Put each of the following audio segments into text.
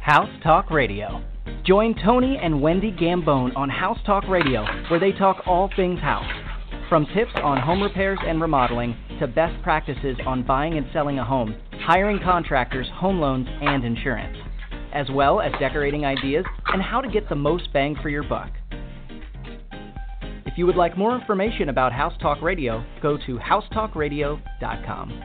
House Talk Radio. Join Tony and Wendy Gambone on House Talk Radio, where they talk all things house. From tips on home repairs and remodeling to best practices on buying and selling a home, hiring contractors, home loans, and insurance, as well as decorating ideas and how to get the most bang for your buck. If you would like more information about House Talk Radio, go to housetalkradio.com.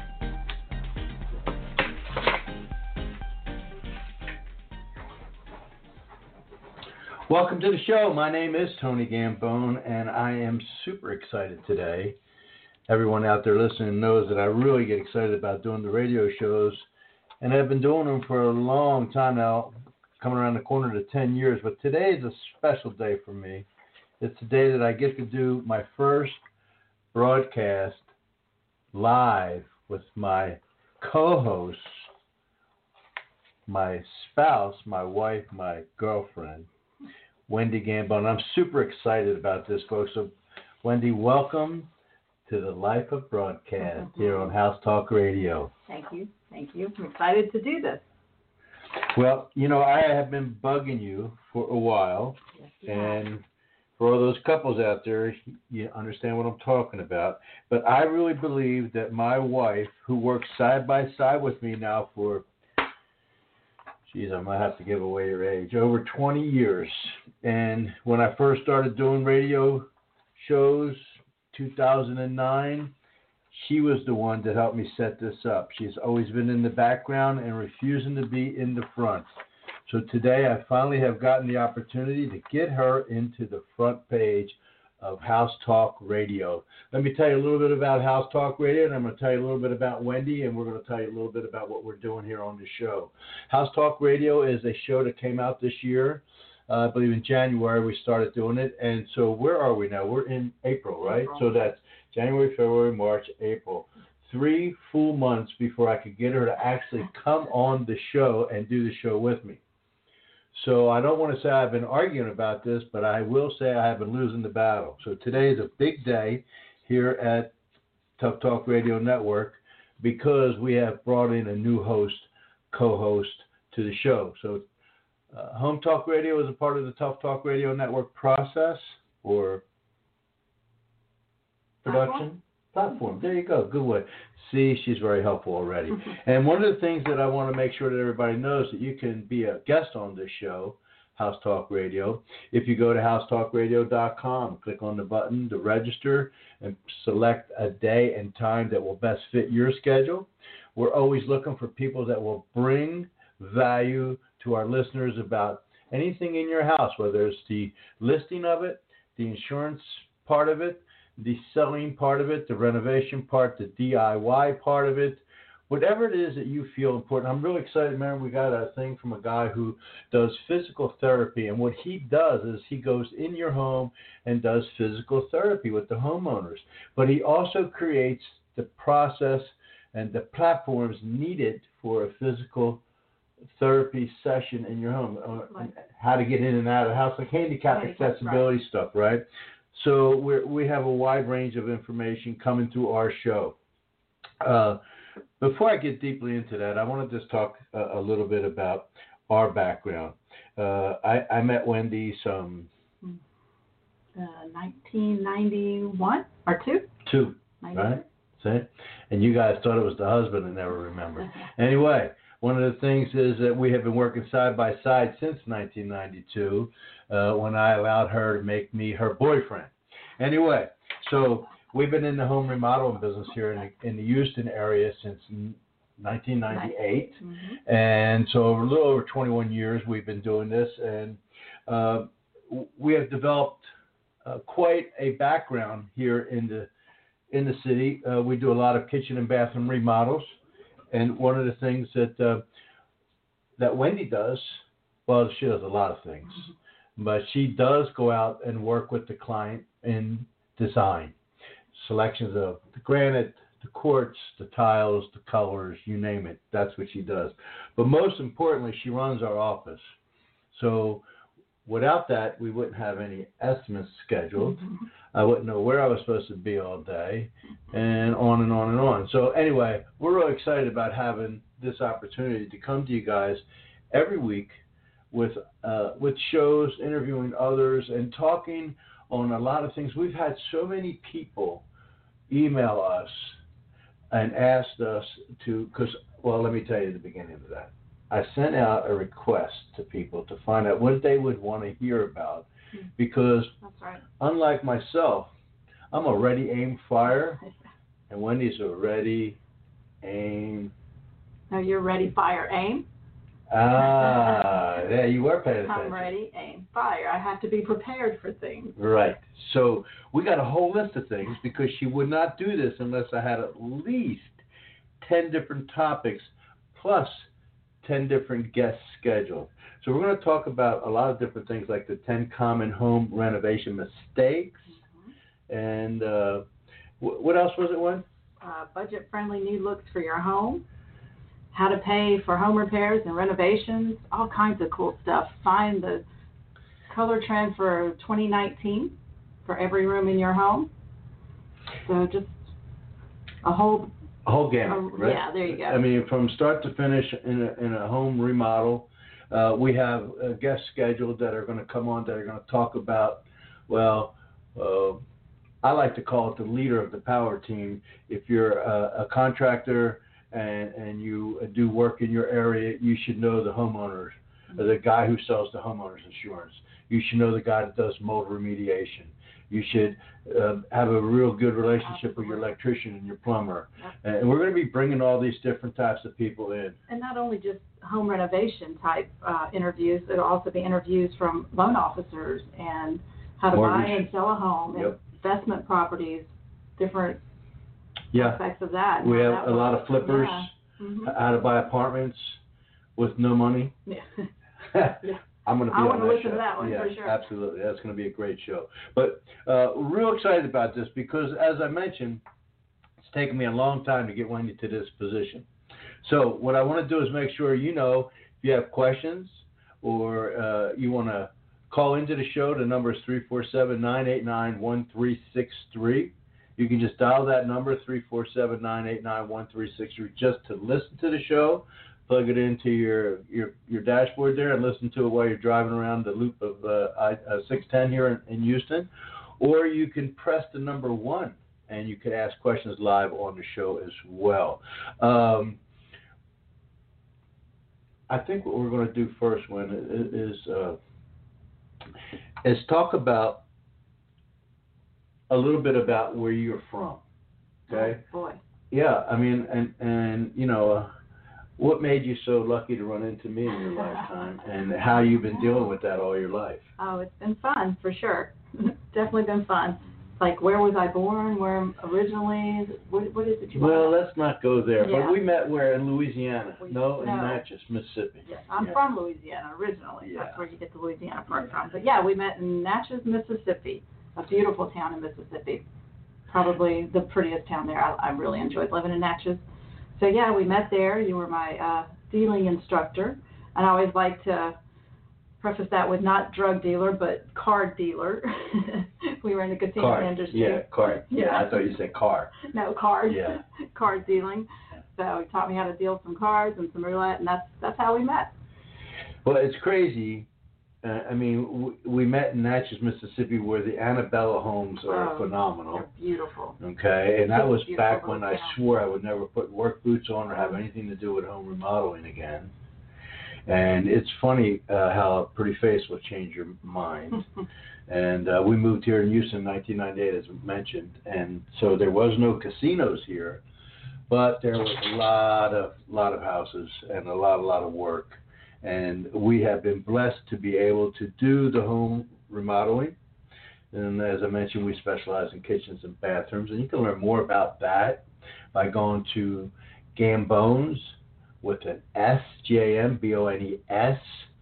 Welcome to the show. My name is Tony Gambone, and I am super excited today. Everyone out there listening knows that I really get excited about doing the radio shows, and I've been doing them for a long time now, coming around the corner to 10 years. But today is a special day for me. It's the day that I get to do my first broadcast live with my co-host, my spouse, my wife, my girlfriend, Wendy Gambone. I'm super excited about this, folks. So, Wendy, welcome to the Life of Broadcast here on House Talk Radio. Thank you. Thank you. I'm excited to do this. Well, you know, I have been bugging you for a while, and for all those couples out there, you understand what I'm talking about. But I really believe that my wife, who works side by side with me now for, I might have to give away her age, over 20 years. And when I first started doing radio shows, 2009, she was the one that helped me set this up. She's always been in the background and refusing to be in the front. So today I finally have gotten the opportunity to get her into the front page of House Talk Radio. Let me tell you a little bit about House Talk Radio, and I'm going to tell you a little bit about Wendy, and we're going to tell you a little bit about what we're doing here on the show. House Talk Radio is a show that came out this year. I believe in January we started doing it. And so where are we now? We're in April, right? April. So that's January, February, March, April. 3 full months before I could get her to actually come on the show and do the show with me. So I don't want to say I've been arguing about this, but I will say I have been losing the battle. So today is a big day here at Tough Talk Radio Network because we have brought in a new co-host to the show. So Home Talk Radio is a part of the Tough Talk Radio Network process or production platform. There you go. Good way. See, she's very helpful already. And one of the things that I want to make sure that everybody knows that you can be a guest on this show, House Talk Radio. If you go to housetalkradio.com, click on the button to register and select a day and time that will best fit your schedule. We're always looking for people that will bring value to our listeners about anything in your house, whether it's the listing of it, the insurance part of it, the selling part of it, the renovation part, the DIY part of it, whatever it is that you feel important. I'm really excited, man. We got a thing from a guy who does physical therapy, and what he does is he goes in your home and does physical therapy with the homeowners. But he also creates the process and the platforms needed for a physical therapy session in your home, how to get in and out of the house, like handicap accessibility stuff, right? So we have a wide range of information coming through our show. Before I get deeply into that, I want to just talk a little bit about our background. I met Wendy some 1991 or two? Two, right? See? And you guys thought it was the husband and never remembered. Anyway, one of the things is that we have been working side by side since 1992 when I allowed her to make me her boyfriend. Anyway, so we've been in the home remodeling business here in the Houston area since 1998. And so a little over 21 years we've been doing this, and we have developed quite a background here in the city. We do a lot of kitchen and bathroom remodels. And one of the things that Wendy does, well, she does a lot of things, but she does go out and work with the client in design, selections of the granite, the quartz, the tiles, the colors, you name it. That's what she does. But most importantly, she runs our office. So without that, we wouldn't have any estimates scheduled. I wouldn't know where I was supposed to be all day, and on and on and on. So anyway, we're really excited about having this opportunity to come to you guys every week with shows, interviewing others, and talking on a lot of things. We've had so many people email us and asked us to, well, let me tell you the beginning of that. I sent out a request to people to find out what they would want to hear about, because That's right. unlike myself, I'm a ready, aim, fire, and Wendy's a ready, aim. No, you're ready, fire, aim. Yeah, you were paying attention. I'm ready, aim, fire. I have to be prepared for things. Right. So we got a whole list of things, because she would not do this unless I had at least 10 different topics plus 10 different guests scheduled. So we're going to talk about a lot of different things, like the 10 common home renovation mistakes. And what else was it, Wen? Budget-friendly new looks for your home. How to pay for home repairs and renovations. All kinds of cool stuff. Find the color trend for 2019 for every room in your home. So just a whole gamut, right? Yeah, there you go. I mean, from start to finish in a home remodel, we have guests scheduled that are going to come on, that are going to talk about, well, I like to call it the leader of the power team. If you're a contractor and you do work in your area, you should know the homeowners, the guy who sells the homeowner's insurance. You should know the guy that does mold remediation. You should have a real good relationship with your electrician and your plumber. And we're going to be bringing all these different types of people in. And not only just home renovation type interviews, it'll also be interviews from loan officers and how to buy and sell a home, and investment properties, different aspects of that. We have a lot of flippers, how to buy apartments with no money. Yeah. I'm going to be on that show. I want to listen to that one for sure. Absolutely. That's going to be a great show. But real excited about this, because, as I mentioned, it's taken me a long time to get Wendy to this position. So what I want to do is make sure if you have questions or you want to call into the show. The number is 347-989-1363. You can just dial that number, 347-989-1363, just to listen to the show. Plug it into your dashboard there and listen to it while you're driving around the loop of 610 here in Houston. Or you can press the number 1 and you can ask questions live on the show as well. I think what we're going to do first, is talk about a little bit about where you're from. Okay? Oh, boy. Yeah, I mean, and what made you so lucky to run into me in your lifetime, and how you've been dealing with that all your life? Oh, it's been fun, for sure. Definitely been fun. Like, where was I born? Where originally? What is it you want? Well, let's not go there. Yeah. But we met where? In Louisiana? No, in Natchez, Mississippi. Yes, I'm from Louisiana originally. Yeah. That's where you get the Louisiana part from. But yeah, we met in Natchez, Mississippi, a beautiful town in Mississippi. Probably the prettiest town there. I really enjoyed living in Natchez. So yeah, we met there. You were my dealing instructor. And I always like to preface that with not drug dealer, but card dealer. We were in the casino industry. Yeah, card. Yeah, I thought you said car. No, card. Yeah. Card dealing. So he taught me how to deal some cards and some roulette, and that's how we met. Well, it's crazy. I mean, we met in Natchez, Mississippi, where the Annabella homes are phenomenal. They're beautiful. Okay, and that was back when I town. swore I would never put work boots on or have anything to do with home remodeling again. And it's funny how a pretty face will change your mind. And we moved here in Houston in 1998, as mentioned, and so there was no casinos here, but there was a lot of houses and a lot of work. And we have been blessed to be able to do the home remodeling. And as I mentioned, we specialize in kitchens and bathrooms. And you can learn more about that by going to Gambones with an S, Gambones,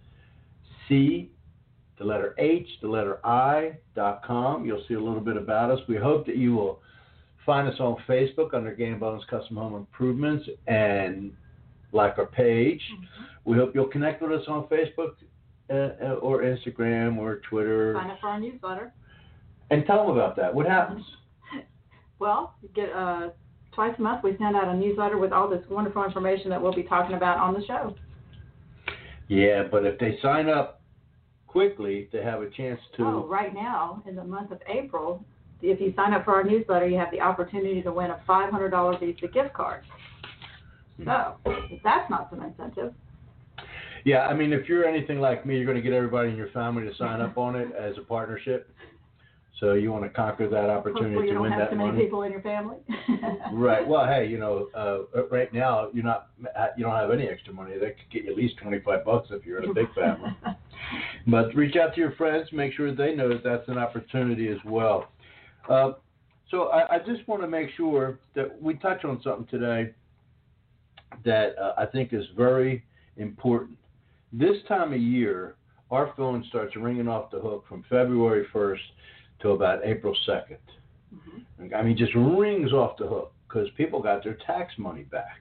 C, the letter H, the letter I.com. You'll see a little bit about us. We hope that you will find us on Facebook under Gambones Custom Home Improvements and like our page. Mm-hmm. We hope you'll connect with us on Facebook or Instagram or Twitter. Sign up for our newsletter. And tell them about that. What happens? Well, you get twice a month we send out a newsletter with all this wonderful information that we'll be talking about on the show. Yeah, but if they sign up quickly, they have a chance to. Oh, right now, in the month of April, if you sign up for our newsletter, you have the opportunity to win a $500 Visa gift card. So, if that's not some incentive. Yeah, I mean, if you're anything like me, you're going to get everybody in your family to sign up on it as a partnership. So you want to conquer that opportunity to win that money. Hopefully you don't have too many people in your family. Right. Well, hey, right now you don't have any extra money. That could get you at least $25 if you're in a big family. But reach out to your friends, make sure they know that that's an opportunity as well. So I just want to make sure that we touch on something today that I think is very important. This time of year, our phone starts ringing off the hook from February 1st to about April 2nd. Mm-hmm. I mean, just rings off the hook because people got their tax money back.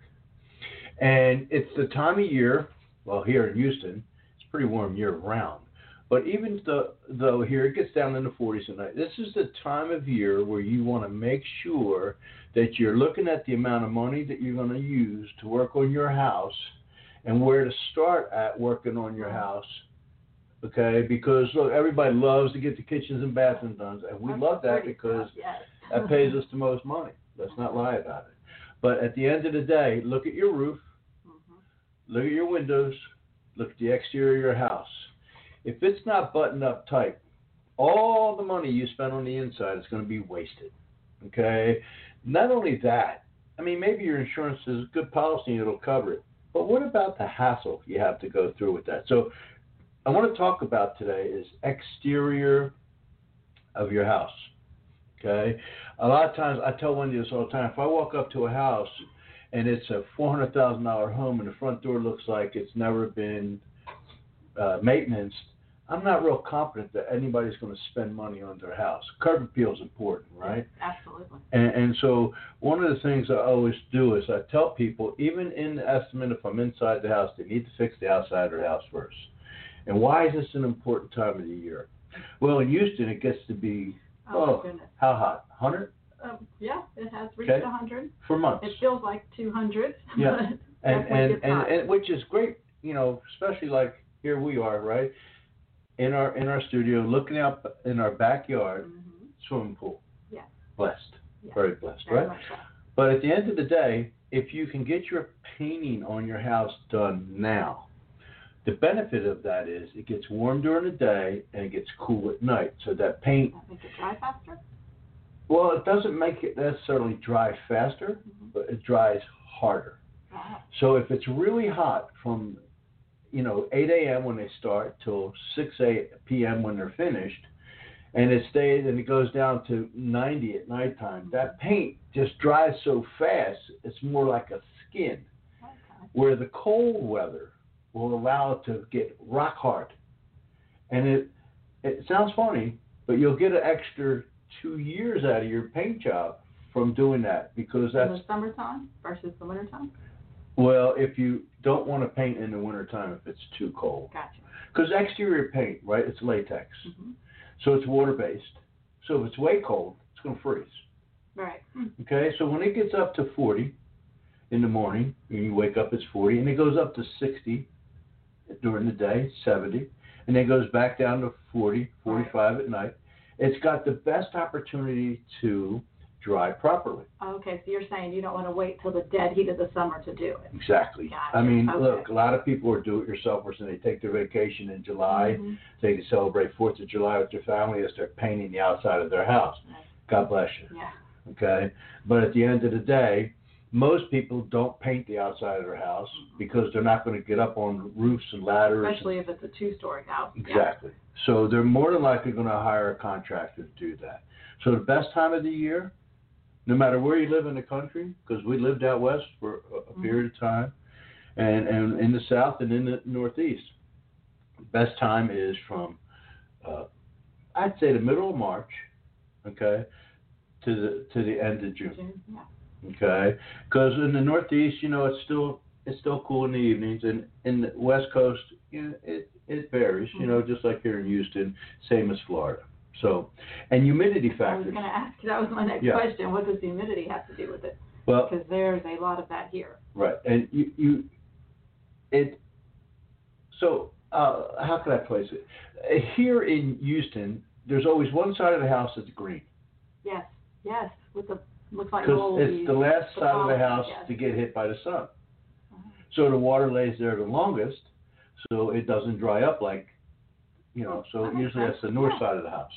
And it's the time of year, well, here in Houston, it's pretty warm year-round. But even though here it gets down in the 40s at night, this is the time of year where you want to make sure that you're looking at the amount of money that you're going to use to work on your house and where to start at working on your house. Okay, because look, everybody loves to get the kitchens and bathrooms done, and we love that because that pays us the most money. Let's not lie about it. But at the end of the day, look at your roof, look at your windows, look at the exterior of your house. If it's not buttoned up tight, all the money you spend on the inside is going to be wasted. Okay, not only that, I mean, maybe your insurance is a good policy and it'll cover it, but what about the hassle you have to go through with that? So I want to talk about today is exterior of your house, okay? A lot of times, I tell Wendy this all the time, if I walk up to a house and it's a $400,000 home and the front door looks like it's never been maintenance, I'm not real confident that anybody's going to spend money on their house. Curb appeal is important, right? Absolutely. And so one of the things I always do is I tell people, even in the estimate, if I'm inside the house, they need to fix the outside of their house first. And why is this an important time of the year? Well, in Houston, it gets to be, how hot? 100? Yeah, it has reached 100. For months. It feels like 200. Yeah, and which is great, especially like here we are, right? In our studio, looking out in our backyard, swimming pool. Yeah. Blessed. Yeah. Very blessed, right? Much so. But at the end of the day, if you can get your painting on your house done now, the benefit of that is it gets warm during the day and it gets cool at night. So that paint... Does it make it dry faster? Well, it doesn't make it necessarily dry faster, but it dries harder. Wow. So if it's really hot from 8 a.m. when they start till 6 p.m. when they're finished, and it stays and it goes down to 90 at nighttime, that paint just dries so fast, it's more like a skin. Okay. Where the cold weather will allow it to get rock hard. And it sounds funny, but you'll get an extra 2 years out of your paint job from doing that because that's... In the summertime versus the wintertime? Well, if you don't want to paint in the wintertime if it's too cold. Gotcha. Because exterior paint, right, it's latex. So it's water-based. So if it's way cold, it's going to freeze. Right. Okay, so when it gets up to 40 in the morning, and you wake up, it's 40, and it goes up to 60 during the day, 70, and then goes back down to 40, 45 at night. It's got the best opportunity to dry properly. Okay, so you're saying you don't want to wait till the dead heat of the summer to do it. Exactly. Gotcha. I mean, look, a lot of people are do-it-yourselfers, and they take their vacation in July, they can celebrate 4th of July with their family as they're painting the outside of their house. Right. God bless you. Yeah. Okay? But at the end of the day, most people don't paint the outside of their house because they're not going to get up on roofs and ladders. Especially if it's a two-story house. Exactly. Yeah. So they're more than likely going to hire a contractor to do that. So the best time of the year, no matter where you live in the country, because we lived out west for a period of time, and in the south and in the northeast, the best time is from, I'd say the middle of March, okay, to the end of June. Yeah. Okay, because in the Northeast, it's still cool in the evenings, and in the West Coast, it varies. Just like here in Houston, same as Florida. So, and humidity factors. I was going to ask. That was my next question. What does humidity have to do with it? Well, because there's a lot of that here. Right, and So how can I place it? Here in Houston, there's always one side of the house that's green. Yes, with the looks like Because it's the last side of the house yes. to get hit by the sun. So the water lays there the longest, so it doesn't dry up like, so usually that's the north side of the house.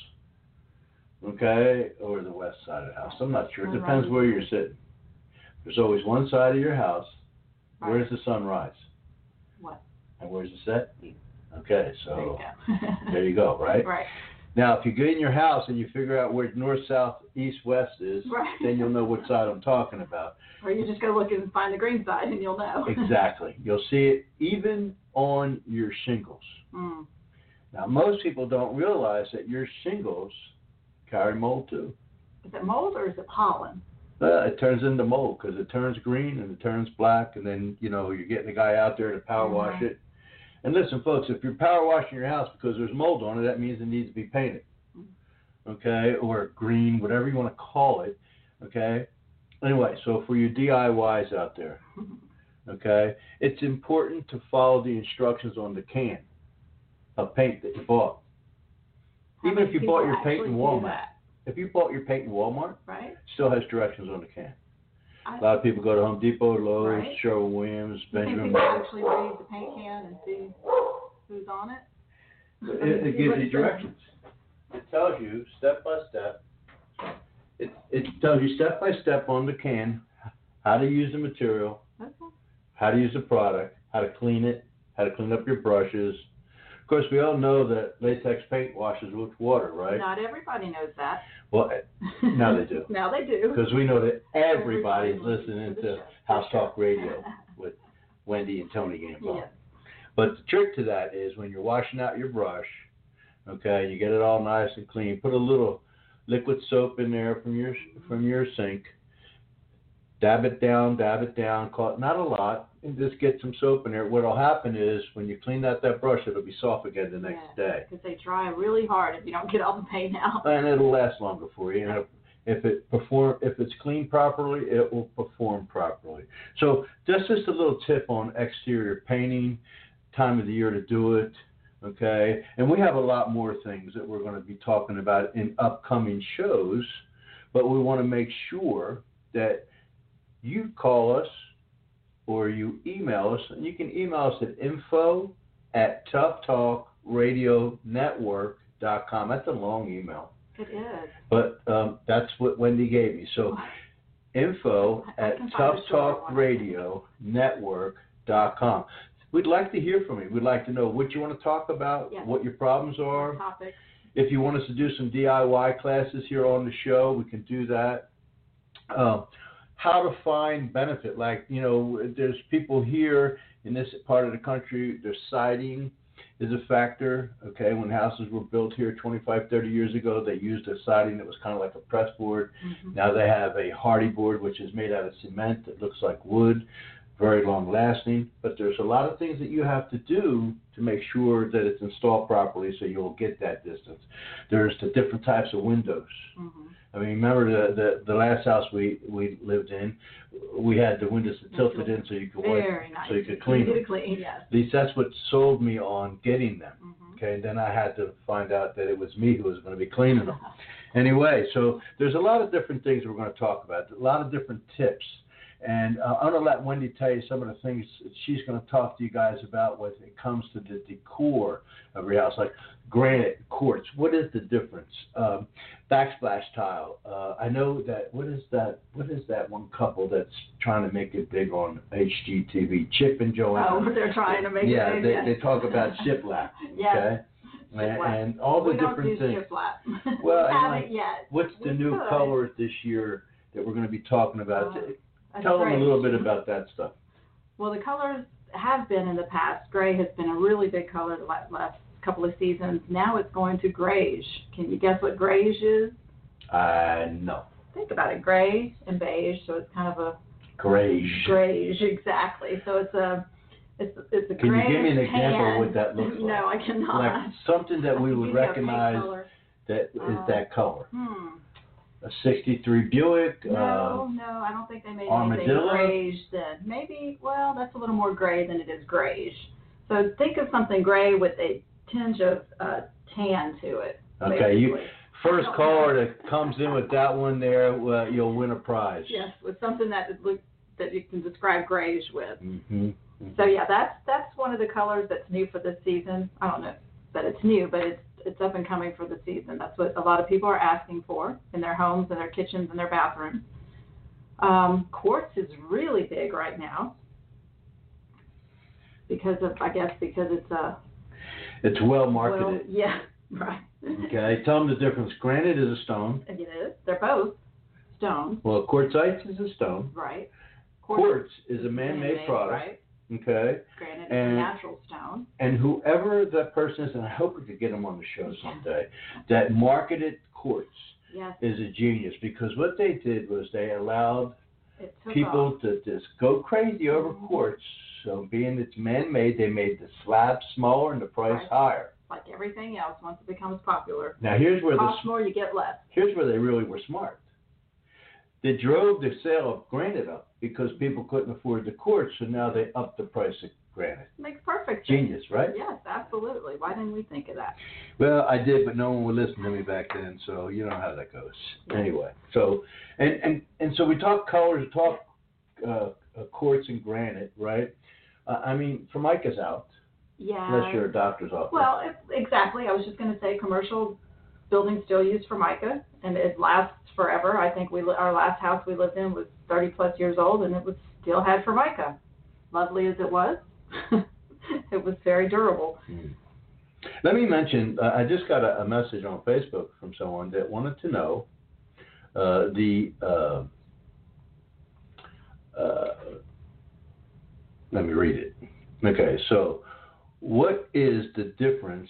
Okay, or the west side of the house. I'm not sure. It depends where you're sitting. There's always one side of your house. Right. Where's the sun rise? What? And where's it set? Okay, so there you go, right? Right. Now, if you get in your house and you figure out where north, south, east, west is, then you'll know what side I'm talking about. Or you just go look and find the green side and you'll know. Exactly. You'll see it even on your shingles. Mm. Now, most people don't realize that your shingles carry mold too. Is it mold or is it pollen? It turns into mold because it turns green and it turns black, and then, you're getting a guy out there to power wash it. And listen, folks, if you're power washing your house because there's mold on it, that means it needs to be painted, okay, or green, whatever you want to call it, okay? Anyway, so for your DIYs out there, okay, it's important to follow the instructions on the can of paint that you bought. Even if you bought your paint in Walmart. If you bought your paint in Walmart, right, it still has directions on the can. A lot of people go to Home Depot, Lowe's, Sherwin-Williams, Benjamin. People actually read the paint can and see who's on it? It gives you directions. It tells you step by step. It tells you step by step on the can how to use the material, how to use the product, how to clean it, how to clean up your brushes. Of course, we all know that latex paint washes with water, right? Not everybody knows that. Well, now they do. Now they do. Because we know that everybody's listening to House Talk Radio with Wendy and Tony Gambone. Yes. But the trick to that is when you're washing out your brush, okay, you get it all nice and clean. Put a little liquid soap in there from your sink. Dab it down, not a lot, and just get some soap in there. What will happen is when you clean out that brush, it'll be soft again the next day. Because they dry really hard if you don't get all the paint out. And it'll last longer for you. And if it's cleaned properly, it will perform properly. So that's just a little tip on exterior painting, time of the year to do it. Okay, and we have a lot more things that we're going to be talking about in upcoming shows, but we want to make sure that you call us or you email us, and you can email us at info@toughtalkradionetwork.com. That's a long email. It is. But that's what Wendy gave me. So info@toughtalkradionetwork.com. We'd like to hear from you. We'd like to know what you want to talk about, what your problems are. Topics. If you want us to do some DIY classes here on the show, we can do that. How to find benefit. Like, there's people here in this part of the country, their siding is a factor. Okay, when houses were built here 25, 30 years ago, they used a siding that was kind of like a press board. Mm-hmm. Now they have a hardy board, which is made out of cement that looks like wood. Very long lasting, but there's a lot of things that you have to do to make sure that it's installed properly so you'll get that distance. There's the different types of windows. Mm-hmm. I mean, remember the last house we lived in, we had the windows that tilted in so you could nice. So you could clean them. Yes. At least that's what sold me on getting them. Mm-hmm. Okay, and then I had to find out that it was me who was going to be cleaning them. Anyway, so there's a lot of different things we're going to talk about, a lot of different tips. And I'm going to let Wendy tell you some of the things she's going to talk to you guys about when it comes to the decor of your house, like granite, quartz. What is the difference? Backsplash tile. I know that. What is that one couple that's trying to make it big on HGTV? Chip and Joanna. Oh, they're trying to make it big. Yeah, they talk about shiplap. Yes. Okay. And all the different things. Shiplap. Well, we haven't yet. What's the new colors this year that we're going to be talking about? Tell them a little bit about that stuff. Well, the colors have been in the past. Gray has been a really big color the last couple of seasons. Now it's going to grayish. Can you guess what grayish is? No. Think about it. Gray and beige, so it's kind of a grayish. Grayish, exactly. So it's a grayish. Can you give me an example of what that looks like? No, I cannot. Like something that we would recognize that is that color. A 63 Buick. No, I don't think they made anything grayish then. Maybe, well, that's a little more gray than it is grayish. So think of something gray with a tinge of tan to it. Okay, basically. First caller that comes in with that one there, well, you'll win a prize. Yes, with something that you can describe grayish with. Mm-hmm. So yeah, that's one of the colors that's new for this season. I don't know that it's new, but it's up and coming for the season. That's what a lot of people are asking for in their homes, in their kitchens, and their bathrooms. Quartz is really big right now because it's well marketed. Well, yeah, right. Okay, tell them the difference. Granite is a stone. It is. They're both stones. Well, quartzite is a stone. Right. Quartz is a man-made product. Right. Okay. Granite is a natural stone. And whoever that person is, and I hope we could get them on the show someday, that marketed quartz is a genius, because what they did was they allowed people to just go crazy over quartz. So being it's man-made, they made the slab smaller and the price higher. Like everything else, once it becomes popular. Now here's where cost more, you get less. Here's where they really were smart. They drove the sale of granite up because people couldn't afford the quartz, so now they upped the price of granite. Makes perfect sense. Genius, right? Yes, absolutely. Why didn't we think of that? Well, I did, but no one would listen to me back then, so you know how that goes. Anyway, so and so we talk colors, talk quartz and granite, right? I mean, Formica's out. Yeah. Unless you're a doctor's office. Well, exactly. I was just going to say commercial buildings still use Formica, and it lasts forever. I think our last house we lived in was 30 plus years old, and it was still had Formica. Lovely as it was, it was very durable. Let me mention, I just got a message on Facebook from someone that wanted to know let me read it. Okay, so what is the difference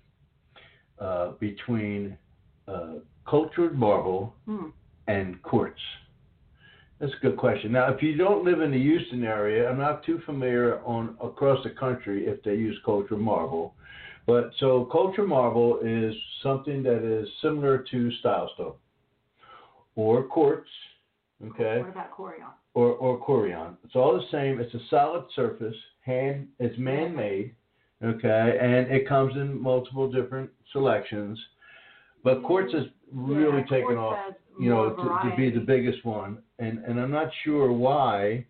between cultured marble and quartz? That's a good question. Now, if you don't live in the Houston area, I'm not too familiar across the country if they use cultured marble. But so cultured marble is something that is similar to style stone or quartz. Okay. What about Corian? Or Corian. It's all the same. It's a solid surface. It's man-made. Okay, and it comes in multiple different selections. But quartz has really taken off, to be the biggest one. And I'm not sure why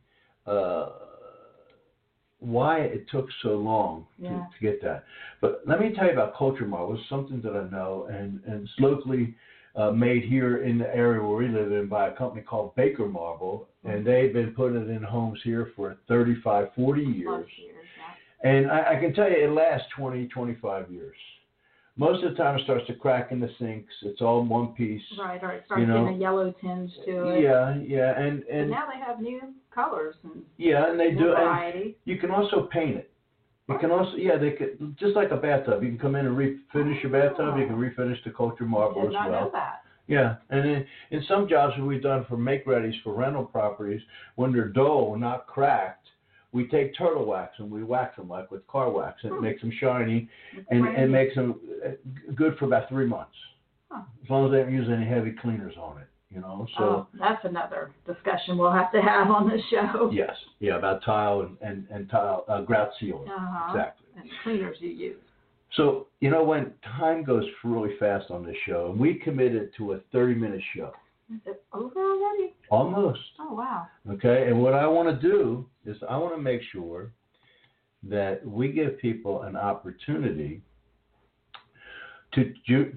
it took so long to get that. But let me tell you about cultured marble. It's something that I know, and it's locally made here in the area where we live in by a company called Baker Marble, and they've been putting it in homes here for 35, 40 years. And I can tell you it lasts 20, 25 years. Most of the time it starts to crack in the sinks. It's all in one piece. Right, or it starts getting a yellow tinge to it. Yeah. And now they have new colors. And they do. Variety. And you can also paint it. You can also, they could, just like a bathtub. You can come in and refinish your bathtub. You can refinish the cultured marble as well. I did not know that. Yeah, and in some jobs that we've done for make-readies for rental properties, when they're dull, not cracked, we take turtle wax and we wax them like with car wax, and it makes them shiny, and makes them good for about 3 months, as long as they don't use any heavy cleaners on it. So that's another discussion we'll have to have on this show. Yes, about tile and tile grout sealing. Exactly. And cleaners you use. So when time goes really fast on this show, and we committed to a 30-minute show. Is it over already? Almost. Oh wow. Okay, and what I want to do is I want to make sure that we give people an opportunity to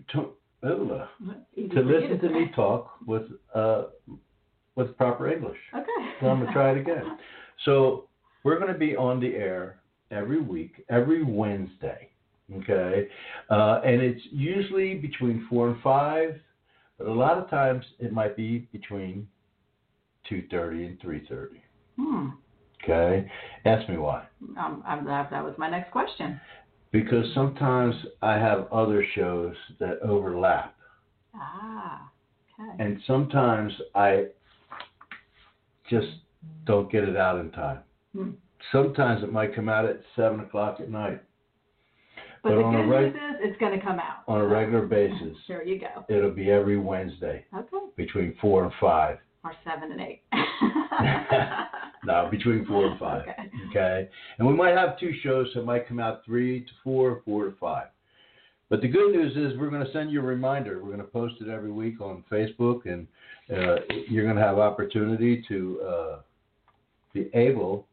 listen to me talk with proper English. Okay. So I'm going to try it again. So we're going to be on the air every week, every Wednesday. Okay. And it's usually between 4 and 5, but a lot of times it might be between 2:30 and 3:30. Okay. Ask me why. That was my next question. Because sometimes I have other shows that overlap. Okay. And sometimes I just don't get it out in time. Sometimes it might come out at 7 o'clock at night. But the good news is it's going to come out. On a regular basis. There you go. It'll be every Wednesday. Okay. Between 4 and 5. Or 7 and 8. No, between 4 and 5. Okay. And we might have 2 shows, so it might come out 3 to 4, 4 to 5. But the good news is we're going to send you a reminder. We're going to post it every week on Facebook, and you're going to have opportunity to be able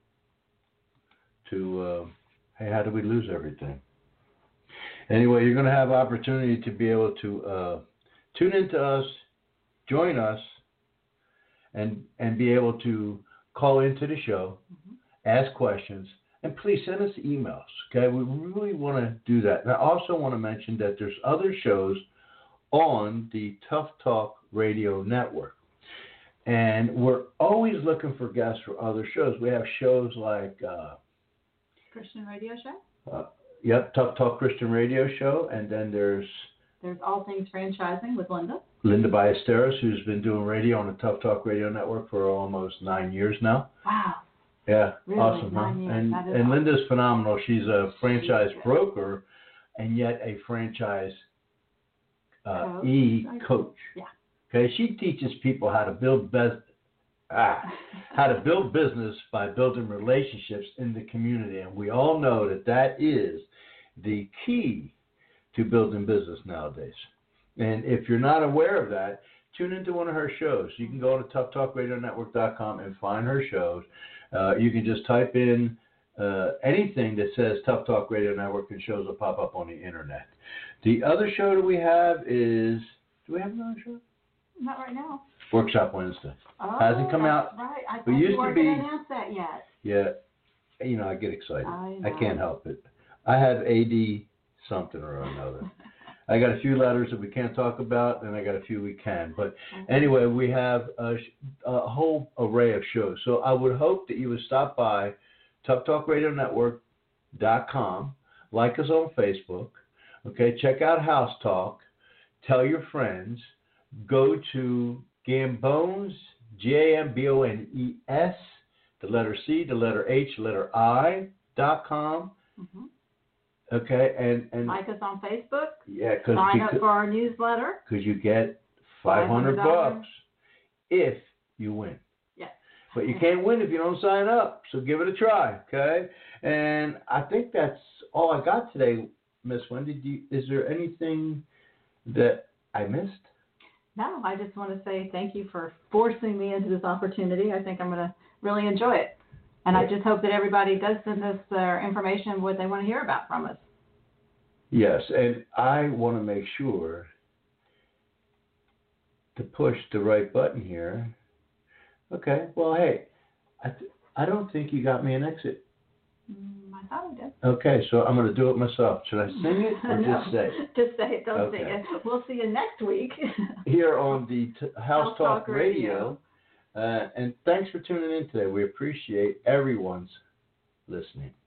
to, hey, how did we lose everything? Anyway, you're going to have opportunity to be able to tune into us, join us, and be able to call into the show, ask questions, and please send us emails, okay? We really want to do that. And I also want to mention that there's other shows on the Tough Talk Radio Network. And we're always looking for guests for other shows. We have shows like... Christian Radio Show? Yep, Tough Talk Christian Radio Show. And then there's All Things Franchising with Linda Ballesteros, who's been doing radio on the Tough Talk Radio Network for almost 9 years now. Wow. Yeah, really? awesome, huh? 9 years. And awesome. Linda's phenomenal. She's a franchise broker and yet a franchise coach. Yeah. Okay, she teaches people how to build business by building relationships in the community, and we all know that is the key to building business nowadays. And if you're not aware of that, tune into one of her shows. You can go to toughtalkradionetwork.com and find her shows. You can just type in anything that says Tough Talk Radio Network, and shows will pop up on the internet. The other show that we have is, do we have another show? Not right now. Workshop Wednesday. Oh, hasn't come out. Right. I It thought used you weren't to be. going to announce that yet. Yeah, you know, I get excited. I can't help it. I have AD something or another. I got a few letters that we can't talk about, and I got a few we can. But anyway, we have a whole array of shows. So I would hope that you would stop by toughtalkradionetwork.com, like us on Facebook, okay, check out House Talk, tell your friends, go to Gambones, GAMBONES, the letter C, the letter H, the letter I.com. Mm-hmm. Okay, and like us on Facebook. Yeah, sign up for our newsletter. Because you get $500 if you win. Yeah. But you can't win if you don't sign up. So give it a try, okay? And I think that's all I got today, Miss Wendy. Is there anything that I missed? No, I just want to say thank you for forcing me into this opportunity. I think I'm going to really enjoy it. And I just hope that everybody does send us their information, what they want to hear about from us. Yes, and I want to make sure to push the right button here. Okay, well, hey, I don't think you got me an exit. I thought I did. Okay, so I'm going to do it myself. Should I sing it or No, just say it? Just say it, don't sing Okay. it. We'll see you next week. Here on the House Talk Radio. And thanks for tuning in today. We appreciate everyone's listening.